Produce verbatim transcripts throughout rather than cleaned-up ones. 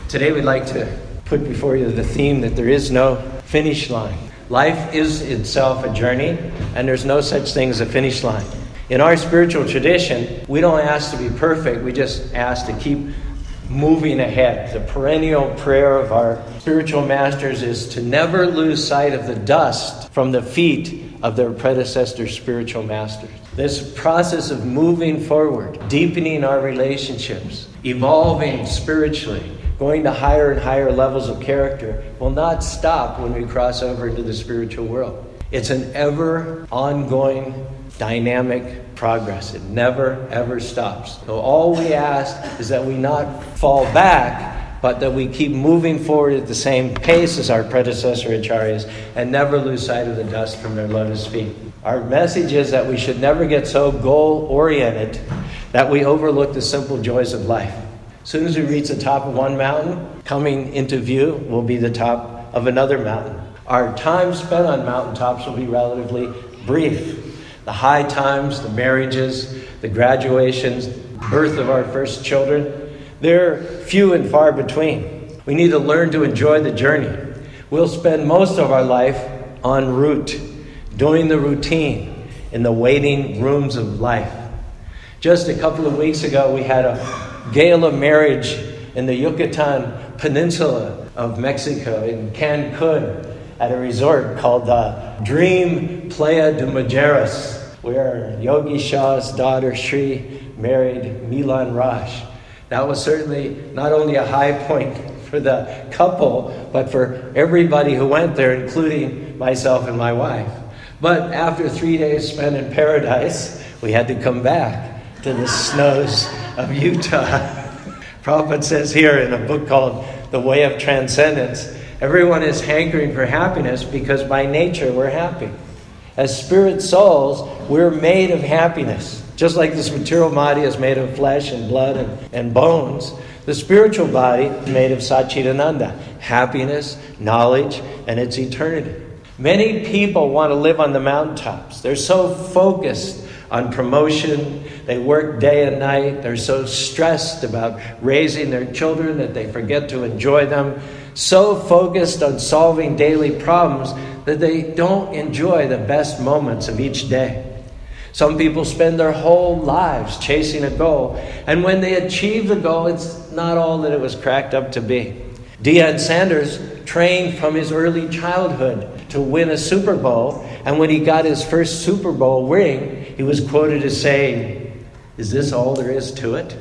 Today we'd like to put before you the theme that there is no finish line. Life is itself a journey, and there's no such thing as a finish line. In our spiritual tradition, we don't ask to be perfect, we just ask to keep moving ahead. The perennial prayer of our spiritual masters is to never lose sight of the dust from the feet of their predecessor spiritual masters. This process of moving forward, deepening our relationships, evolving spiritually, going to higher and higher levels of character will not stop when we cross over into the spiritual world. It's an ever ongoing, dynamic progress. It never, ever stops. So all we ask is that we not fall back, but that we keep moving forward at the same pace as our predecessor acharyas and never lose sight of the dust from their lotus feet. Our message is that we should never get so goal-oriented that we overlook the simple joys of life. As soon as we reach the top of one mountain, coming into view will be the top of another mountain. Our time spent on mountaintops will be relatively brief. The high times, the marriages, the graduations, birth of our first children, they're few and far between. We need to learn to enjoy the journey. We'll spend most of our life en route, doing the routine in the waiting rooms of life. Just a couple of weeks ago, we had a gala marriage in the Yucatan Peninsula of Mexico, in Cancun, at a resort called the Dream Playa de Mujeres, where Yogi Shah's daughter Shri married Milan Raj. That was certainly not only a high point for the couple, but for everybody who went there, including myself and my wife. But after three days spent in paradise, we had to come back to the snows of Utah. Prabhupada says here in a book called The Way of Transcendence, everyone is hankering for happiness because by nature we're happy. As spirit souls, we're made of happiness. Just like this material body is made of flesh and blood and, and bones, the spiritual body is made of Satchidananda, happiness, knowledge, and its eternity. Many people want to live on the mountaintops. They're so focused on promotion. They work day and night. They're so stressed about raising their children that they forget to enjoy them. So focused on solving daily problems that they don't enjoy the best moments of each day. Some people spend their whole lives chasing a goal, and when they achieve the goal, it's not all that it was cracked up to be. Deion Sanders trained from his early childhood to win a Super Bowl, and when he got his first Super Bowl ring, he was quoted as saying, "Is this all there is to it?"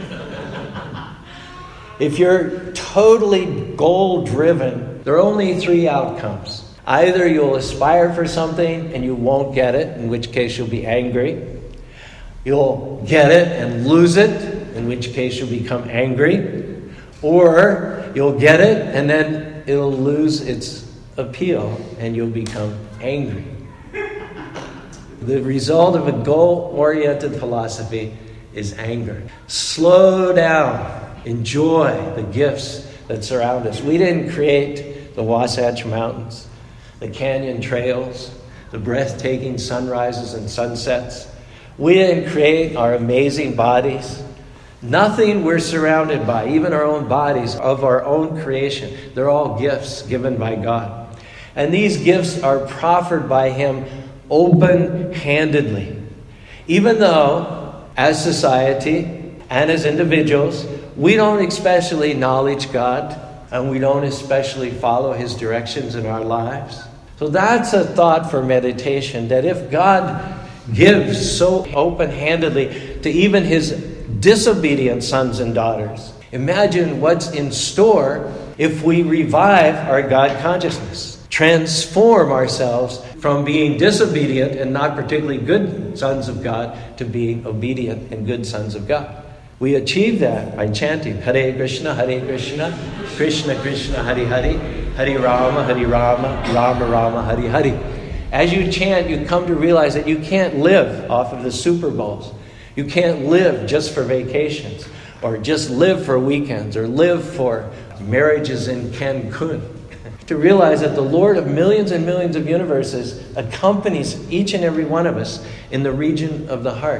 If you're totally goal-driven, there are only three outcomes. Either you'll aspire for something and you won't get it, in which case you'll be angry. You'll get it and lose it, in which case you'll become angry. Or you'll get it and then it'll lose its appeal and you'll become angry. The result of a goal-oriented philosophy is anger. Slow down. Enjoy the gifts that surround us. We didn't create the Wasatch Mountains, the canyon trails, the breathtaking sunrises and sunsets. We didn't create our amazing bodies. Nothing we're surrounded by, even our own bodies, of our own creation. They're all gifts given by God. And these gifts are proffered by Him open-handedly. Even though, as society and as individuals, we don't especially acknowledge God and we don't especially follow His directions in our lives. So that's a thought for meditation, that if God gives so open-handedly to even His disobedient sons and daughters, imagine what's in store if we revive our God consciousness, transform ourselves from being disobedient and not particularly good sons of God to being obedient and good sons of God. We achieve that by chanting Hare Krishna, Hare Krishna, Krishna Krishna, Hare Hare, Hare Rama, Hare Rama, Rama Rama, Hare Hare. As you chant, you come to realize that you can't live off of the Super Bowls. You can't live just for vacations, or just live for weekends, or live for marriages in Cancun. To realize that the Lord of millions and millions of universes accompanies each and every one of us in the region of the heart.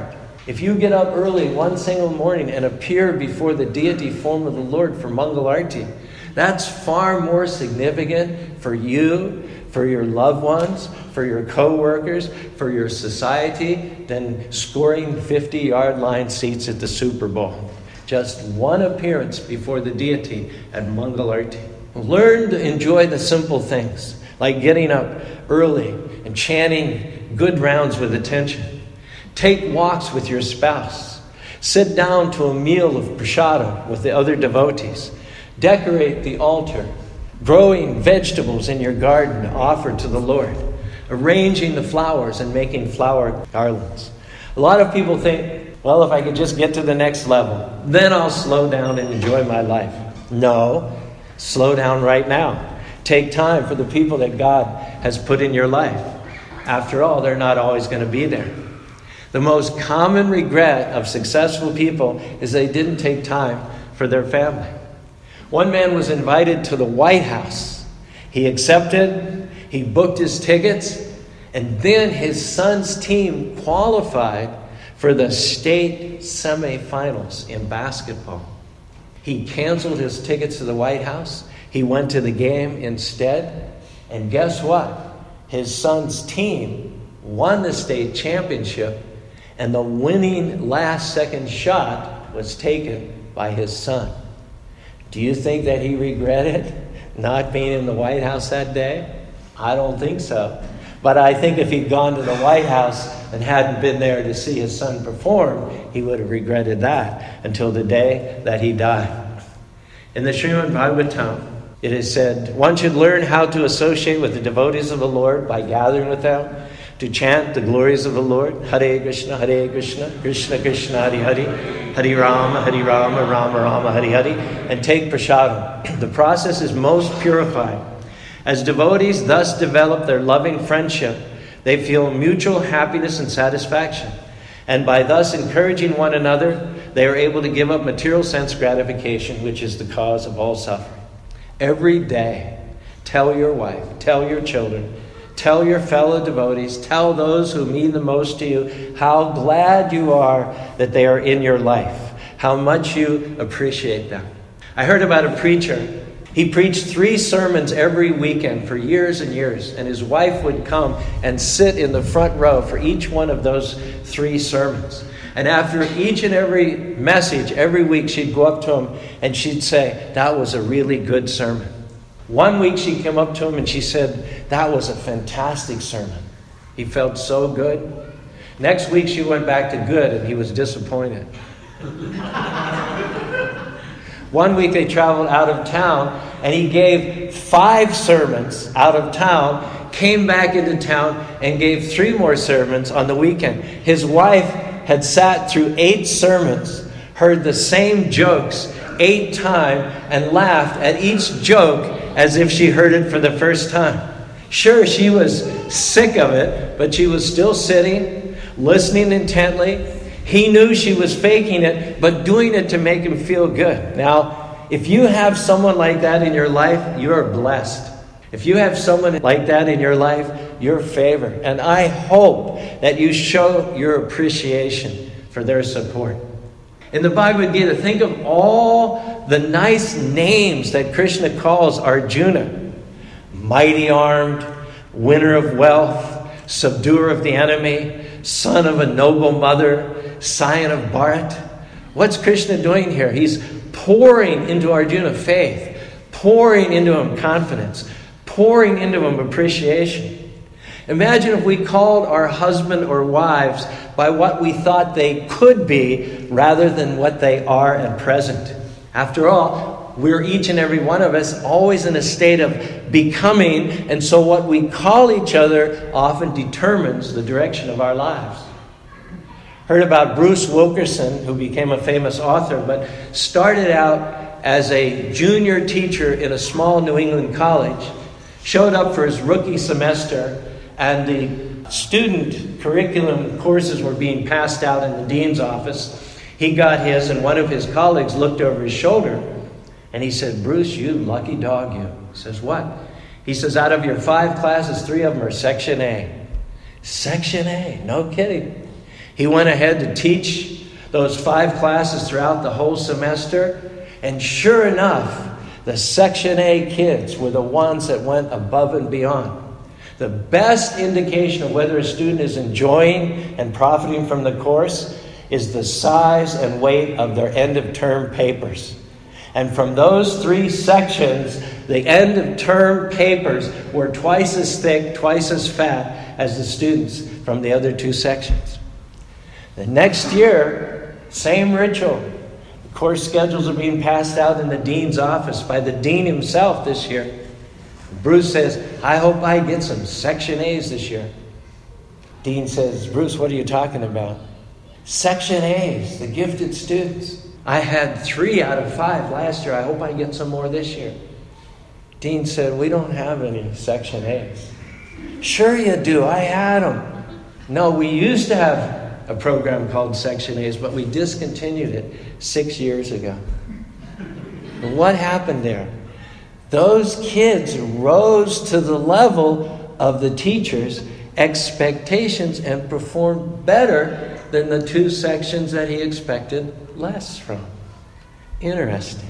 If you get up early one single morning and appear before the deity form of the Lord for Mangal Arti, that's far more significant for you, for your loved ones, for your co-workers, for your society, than scoring fifty-yard line seats at the Super Bowl. Just one appearance before the deity at Mangal Arti. Learn to enjoy the simple things, like getting up early and chanting good rounds with attention. Take walks with your spouse. Sit down to a meal of prasada with the other devotees. Decorate the altar. Growing vegetables in your garden to offer to the Lord. Arranging the flowers and making flower garlands. A lot of people think, well, if I could just get to the next level, then I'll slow down and enjoy my life. No, slow down right now. Take time for the people that God has put in your life. After all, they're not always going to be there. The most common regret of successful people is they didn't take time for their family. One man was invited to the White House. He accepted, he booked his tickets, and then his son's team qualified for the state semifinals in basketball. He canceled his tickets to the White House. He went to the game instead. And guess what? His son's team won the state championship, and the winning last second shot was taken by his son. Do you think that he regretted not being in the White House that day? I don't think so. But I think if he'd gone to the White House and hadn't been there to see his son perform, he would have regretted that until the day that he died. In the Srimad Bhagavatam, it is said, one should learn how to associate with the devotees of the Lord by gathering with them, to chant the glories of the Lord. Hare Krishna, Hare Krishna, Krishna Krishna, Hare Hare, Hare Rama, Hare Rama, Rama Rama, Hare Hare, and take prasadam. The process is most purifying. As devotees thus develop their loving friendship, they feel mutual happiness and satisfaction. And by thus encouraging one another, they are able to give up material sense gratification, which is the cause of all suffering. Every day, tell your wife, tell your children, tell your fellow devotees, tell those who mean the most to you how glad you are that they are in your life, how much you appreciate them. I heard about a preacher. He preached three sermons every weekend for years and years, and his wife would come and sit in the front row for each one of those three sermons. And after each and every message, every week, she'd go up to him and she'd say, that was a really good sermon. One week she came up to him and she said, that was a fantastic sermon. He felt so good. Next week she went back to good and he was disappointed. One week they traveled out of town and he gave five sermons out of town, came back into town and gave three more sermons on the weekend. His wife had sat through eight sermons, heard the same jokes eight times, and laughed at each joke as if she heard it for the first time. Sure, she was sick of it, but she was still sitting, listening intently. He knew she was faking it, but doing it to make him feel good. Now, if you have someone like that in your life, you are blessed. If you have someone like that in your life, you're favored. And I hope that you show your appreciation for their support. In the Bhagavad Gita, think of all the nice names that Krishna calls Arjuna. Mighty armed, winner of wealth, subduer of the enemy, son of a noble mother, scion of Bharat. What's Krishna doing here? He's pouring into Arjuna faith, pouring into him confidence, pouring into him appreciation. Imagine if we called our husband or wives by what we thought they could be rather than what they are at present. After all, we're each and every one of us always in a state of becoming, and so what we call each other often determines the direction of our lives. Heard about Bruce Wilkerson, who became a famous author, but started out as a junior teacher in a small New England college, showed up for his rookie semester, and the student curriculum courses were being passed out in the dean's office. He got his, and one of his colleagues looked over his shoulder, and he said, Bruce, you lucky dog, you. He says, what? He says, out of your five classes, three of them are Section A. Section A, no kidding. He went ahead to teach those five classes throughout the whole semester. And sure enough, the Section A kids were the ones that went above and beyond. The best indication of whether a student is enjoying and profiting from the course is the size and weight of their end-of-term papers. And from those three sections, the end-of-term papers were twice as thick, twice as fat as the students from the other two sections. The next year, same ritual. The course schedules are being passed out in the dean's office by the dean himself this year. Bruce says, I hope I get some Section A's this year. Dean says, Bruce, what are you talking about? Section A's, the gifted students. I had three out of five last year. I hope I get some more this year. Dean said, we don't have any Section A's. Sure you do. I had them. No, we used to have a program called Section A's, but we discontinued it six years ago. And what happened there? Those kids rose to the level of the teacher's expectations and performed better than the two sections that he expected less from. Interesting.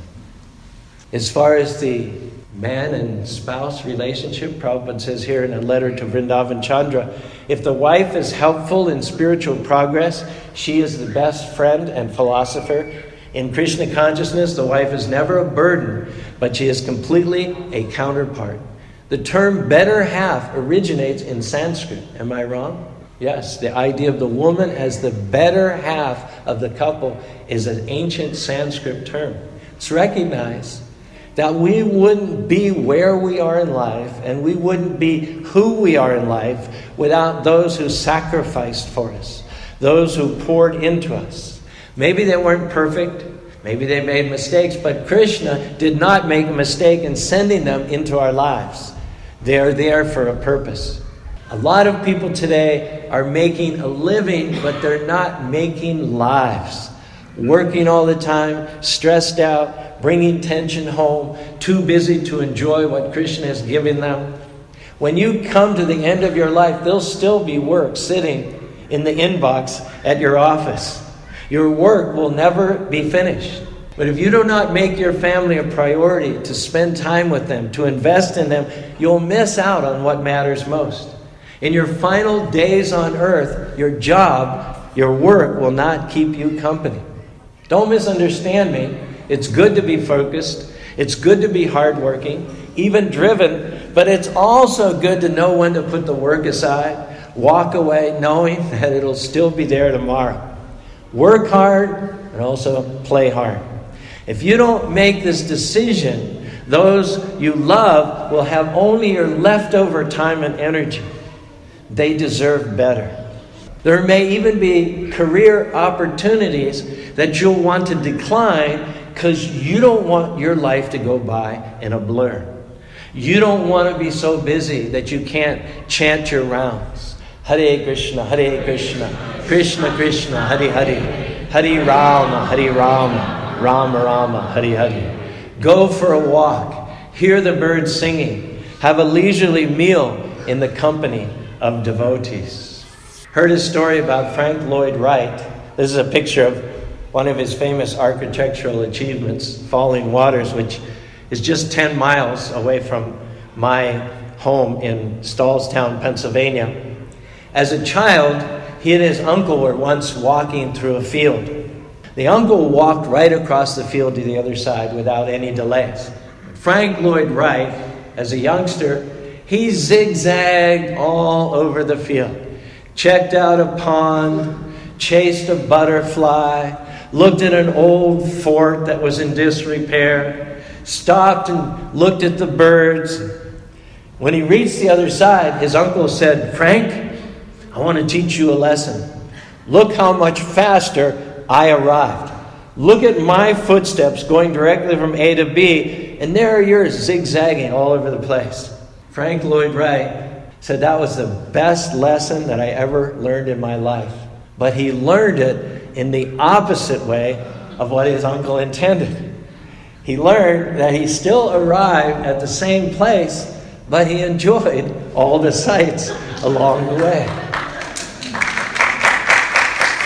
As far as the man and spouse relationship, Prabhupada says here in a letter to Vrindavan Chandra, if the wife is helpful in spiritual progress, she is the best friend and philosopher. In Krishna consciousness, the wife is never a burden, but she is completely a counterpart. The term better half originates in Sanskrit. Am I wrong? Yes, the idea of the woman as the better half of the couple is an ancient Sanskrit term. It's recognized that we wouldn't be where we are in life and we wouldn't be who we are in life without those who sacrificed for us, those who poured into us. Maybe they weren't perfect, maybe they made mistakes, but Krishna did not make a mistake in sending them into our lives. They are there for a purpose. A lot of people today are making a living, but they're not making lives. Working all the time, stressed out, bringing tension home, too busy to enjoy what Krishna has given them. When you come to the end of your life, there'll still be work sitting in the inbox at your office. Your work will never be finished. But if you do not make your family a priority to spend time with them, to invest in them, you'll miss out on what matters most. In your final days on earth, your job, your work will not keep you company. Don't misunderstand me. It's good to be focused. It's good to be hardworking, even driven. But it's also good to know when to put the work aside, walk away knowing that it'll still be there tomorrow. Work hard and also play hard. If you don't make this decision, those you love will have only your leftover time and energy. They deserve better. There may even be career opportunities that you'll want to decline because you don't want your life to go by in a blur. You don't want to be so busy that you can't chant your rounds. Hare Krishna, Hare Krishna, Krishna Krishna, Hare Hare, Hare Rama, Hare Rama, Rama Rama, Hare Hare. Go for a walk, hear the birds singing, have a leisurely meal in the company of devotees. Heard a story about Frank Lloyd Wright. This is a picture of one of his famous architectural achievements, Falling Waters, which is just ten miles away from my home in Stallstown, Pennsylvania. As a child, he and his uncle were once walking through a field. The uncle walked right across the field to the other side without any delays. Frank Lloyd Wright, as a youngster, he zigzagged all over the field. Checked out a pond, chased a butterfly, looked at an old fort that was in disrepair, stopped and looked at the birds. When he reached the other side, his uncle said, Frank, I want to teach you a lesson. Look how much faster I arrived. Look at my footsteps going directly from A to B, and there are yours zigzagging all over the place. Frank Lloyd Wright said that was the best lesson that I ever learned in my life. But he learned it in the opposite way of what his uncle intended. He learned that he still arrived at the same place, but he enjoyed all the sights along the way.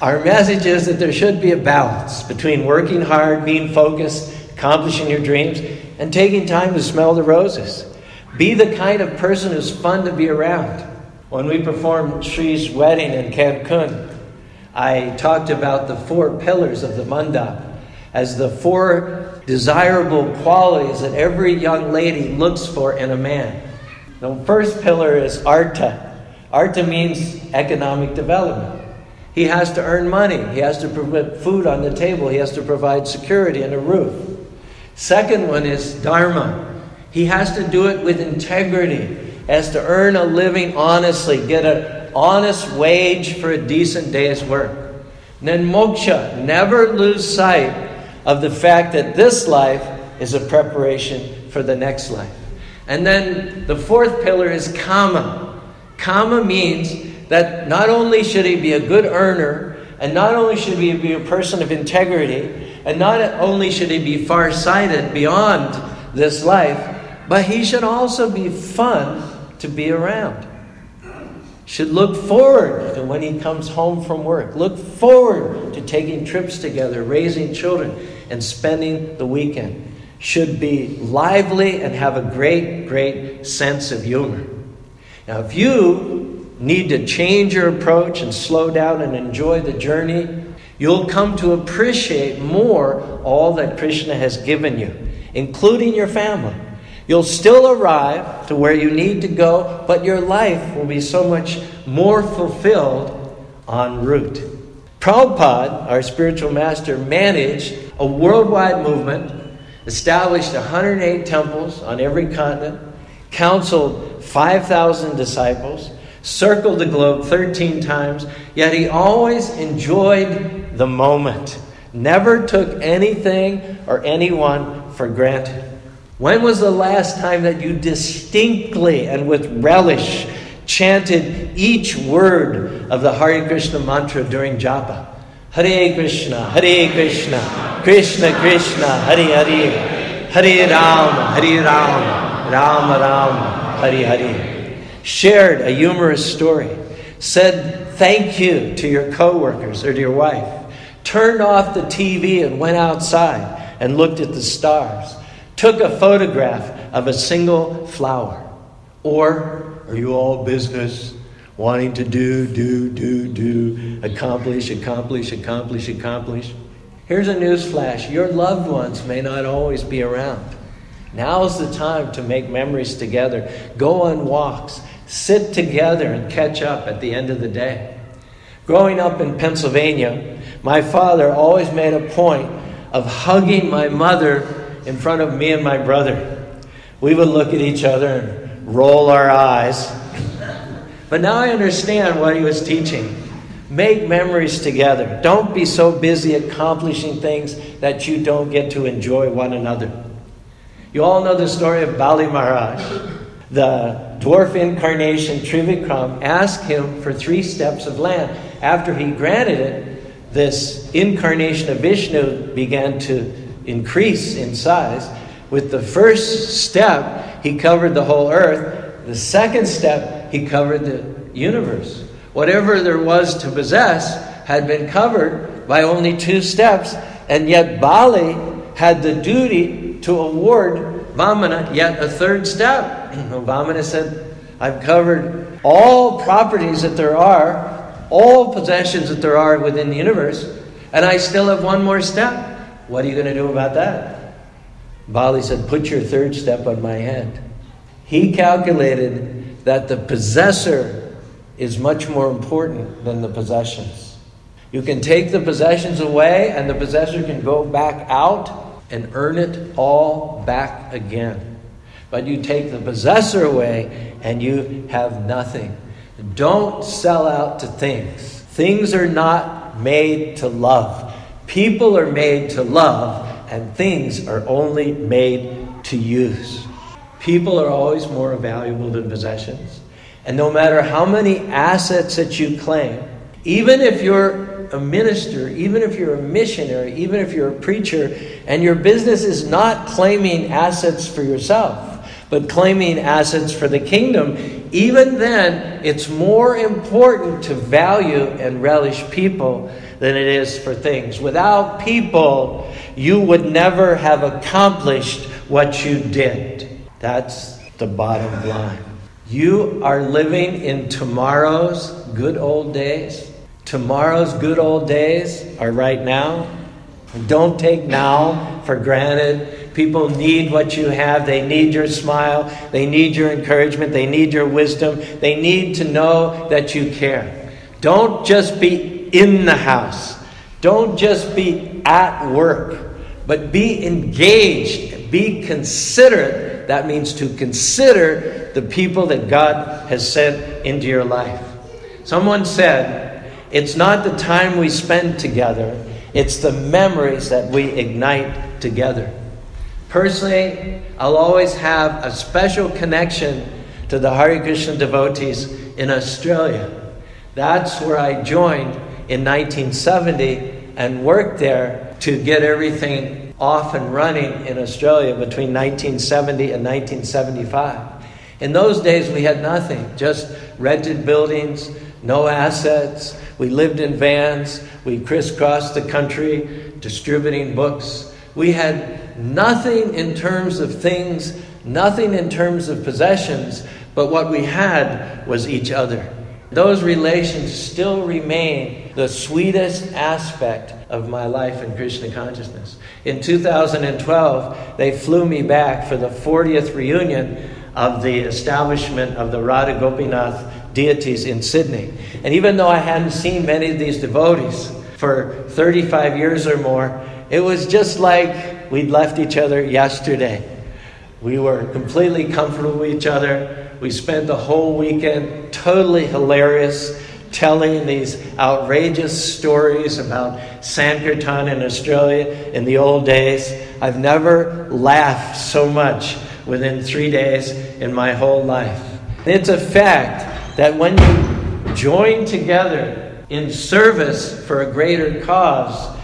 Our message is that there should be a balance between working hard, being focused, accomplishing your dreams, and taking time to smell the roses. Be the kind of person who's fun to be around. When we performed Sri's wedding in Cancun, I talked about the four pillars of the mandap as the four desirable qualities that every young lady looks for in a man. The first pillar is artha. Artha means economic development. He has to earn money. He has to put food on the table. He has to provide security and a roof. Second one is dharma. He has to do it with integrity. He has to earn a living honestly, get an honest wage for a decent day's work. And then moksha, never lose sight of the fact that this life is a preparation for the next life. And then the fourth pillar is kama. Kama means that not only should he be a good earner, and not only should he be a person of integrity, and not only should he be far-sighted beyond this life, but he should also be fun to be around. Should look forward to when he comes home from work. Look forward to taking trips together, raising children, and spending the weekend. Should be lively and have a great, great sense of humor. Now, if you need to change your approach and slow down and enjoy the journey, you'll come to appreciate more all that Krishna has given you, including your family. You'll still arrive to where you need to go, but your life will be so much more fulfilled en route. Prabhupada, our spiritual master, managed a worldwide movement, established one hundred eight temples on every continent, counseled five thousand disciples, circled the globe thirteen times, yet he always enjoyed the moment, never took anything or anyone for granted. When was the last time that you distinctly and with relish chanted each word of the Hare Krishna mantra during japa? Hare Krishna, Hare Krishna, Krishna Krishna, Hare Hare, Hare Rama, Hare Rama, Rama Rama, Hare Hare. Shared a humorous story, said thank you to your coworkers or to your wife, turned off the T V and went outside and looked at the stars, took a photograph of a single flower. Or are you all business, wanting to do, do, do, do, accomplish, accomplish, accomplish, accomplish? Here's a news flash. Your loved ones may not always be around. Now's the time to make memories together. Go on walks. Sit together and catch up at the end of the day. Growing up in Pennsylvania, my father always made a point of hugging my mother in front of me and my brother. We would look at each other and roll our eyes. But now I understand what he was teaching. Make memories together. Don't be so busy accomplishing things that you don't get to enjoy one another. You all know the story of Bali Maharaj. The dwarf incarnation Trivikram asked him for three steps of land. After he granted it, this incarnation of Vishnu began to increase in size. With the first step, he covered the whole earth. The second step, he covered the universe. Whatever there was to possess had been covered by only two steps, and yet Bali had the duty to award Vamana yet a third step. Vamana said, I've covered all properties that there are, all possessions that there are within the universe, and I still have one more step. What are you going to do about that? Bali said, put your third step on my head. He calculated that the possessor is much more important than the possessions. You can take the possessions away and the possessor can go back out and earn it all back again. But you take the possessor away and you have nothing. Don't sell out to things. Things are not made to love. People are made to love, and things are only made to use. People are always more valuable than possessions. And no matter how many assets that you claim, even if you're a minister, even if you're a missionary, even if you're a preacher, and your business is not claiming assets for yourself, but claiming assets for the kingdom, even then, it's more important to value and relish people than it is for things. Without people, you would never have accomplished what you did. That's the bottom line. You are living in tomorrow's good old days. Tomorrow's good old days are right now. Don't take now for granted. People need what you have. They need your smile. They need your encouragement. They need your wisdom. They need to know that you care. Don't just be in the house. Don't just be at work. But be engaged. Be considerate. That means to consider the people that God has sent into your life. Someone said, it's not the time we spend together. It's the memories that we ignite together. Personally, I'll always have a special connection to the Hare Krishna devotees in Australia. That's where I joined in nineteen seventy and worked there to get everything off and running in Australia between nineteen seventy and nineteen seventy-five. In those days, we had nothing, just rented buildings, no assets. We lived in vans. We crisscrossed the country distributing books. We had nothing in terms of things, nothing in terms of possessions, but what we had was each other. Those relations still remain the sweetest aspect of my life in Krishna consciousness. In two thousand twelve, they flew me back for the fortieth reunion of the establishment of the Radha Gopinath deities in Sydney. And even though I hadn't seen many of these devotees for thirty-five years or more, it was just like we'd left each other yesterday. We were completely comfortable with each other. We spent the whole weekend totally hilarious, telling these outrageous stories about Sankirtan in Australia in the old days. I've never laughed so much within three days in my whole life. It's a fact that when you join together in service for a greater cause,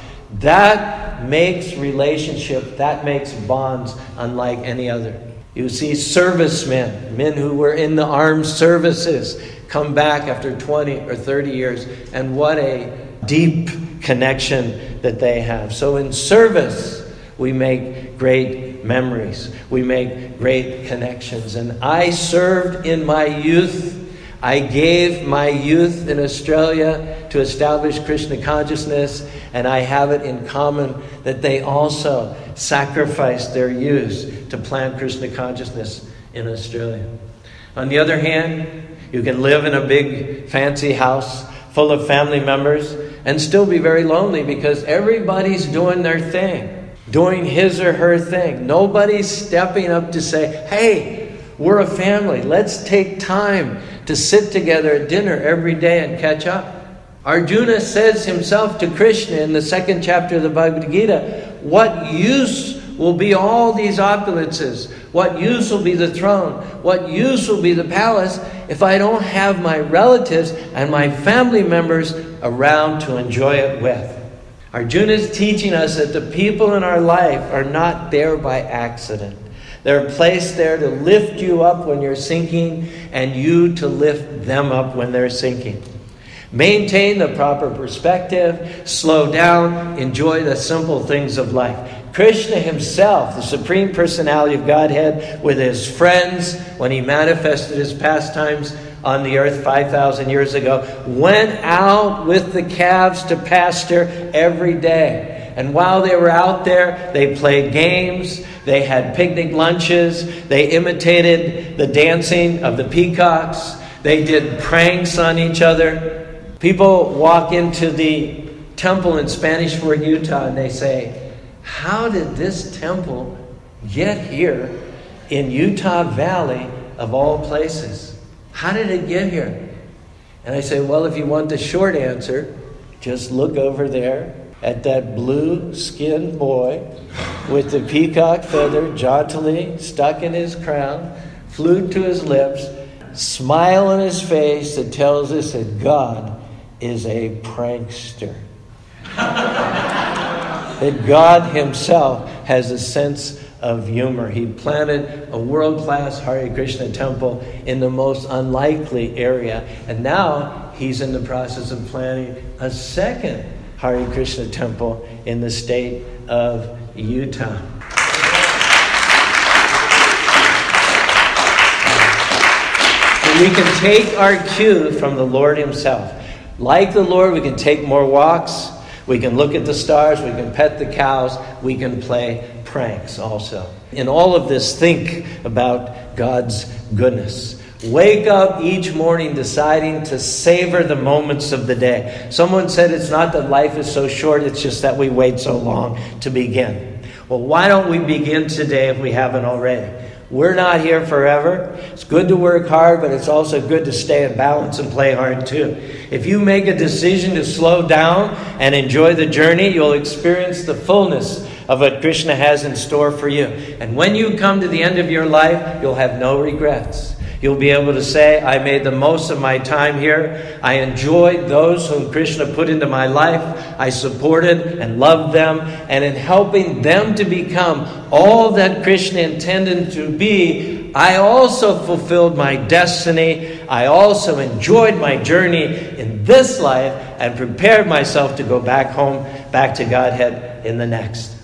that makes relationship, that makes bonds unlike any other. You see servicemen, men who were in the armed services, come back after twenty or thirty years, and what a deep connection that they have. So in service, we make great memories. We make great connections. And I served in my youth. I gave my youth in Australia to establish Krishna consciousness, and I have it in common that they also sacrificed their youth to plant Krishna consciousness in Australia. On the other hand, you can live in a big fancy house full of family members and still be very lonely because everybody's doing their thing, doing his or her thing. Nobody's stepping up to say, hey, we're a family. Let's take time to sit together at dinner every day and catch up. Arjuna says himself to Krishna in the second chapter of the Bhagavad Gita, what use will be all these opulences? What use will be the throne? What use will be the palace if I don't have my relatives and my family members around to enjoy it with? Arjuna is teaching us that the people in our life are not there by accident. They're placed there to lift you up when you're sinking and you to lift them up when they're sinking. Maintain the proper perspective, slow down, enjoy the simple things of life. Krishna himself, the Supreme Personality of Godhead, with his friends, when he manifested his pastimes on the earth five thousand years ago, went out with the calves to pasture every day. And while they were out there, they played games, they had picnic lunches, they imitated the dancing of the peacocks, they did pranks on each other. People walk into the temple in Spanish Fort, Utah, and they say, how did this temple get here in Utah Valley of all places? How did it get here? And I say, well, if you want the short answer, just look over there at that blue-skinned boy with the peacock feather jauntily stuck in his crown, flute to his lips, smile on his face that tells us that God is a prankster. That God himself has a sense of humor. He planted a world-class Hare Krishna temple in the most unlikely area. And now he's in the process of planting a second Hare Krishna temple in the state of Utah. And we can take our cue from the Lord himself. Like the Lord, we can take more walks. We can look at the stars. We can pet the cows. We can play pranks also. In all of this, think about God's goodness. Wake up each morning deciding to savor the moments of the day. Someone said it's not that life is so short, it's just that we wait so long to begin. Well, why don't we begin today if we haven't already? We're not here forever. It's good to work hard, but it's also good to stay in balance and play hard too. If you make a decision to slow down and enjoy the journey, you'll experience the fullness of what Krishna has in store for you. And when you come to the end of your life, you'll have no regrets. You'll be able to say, I made the most of my time here. I enjoyed those whom Krishna put into my life. I supported and loved them. And in helping them to become all that Krishna intended to be, I also fulfilled my destiny. I also enjoyed my journey in this life and prepared myself to go back home, back to Godhead in the next.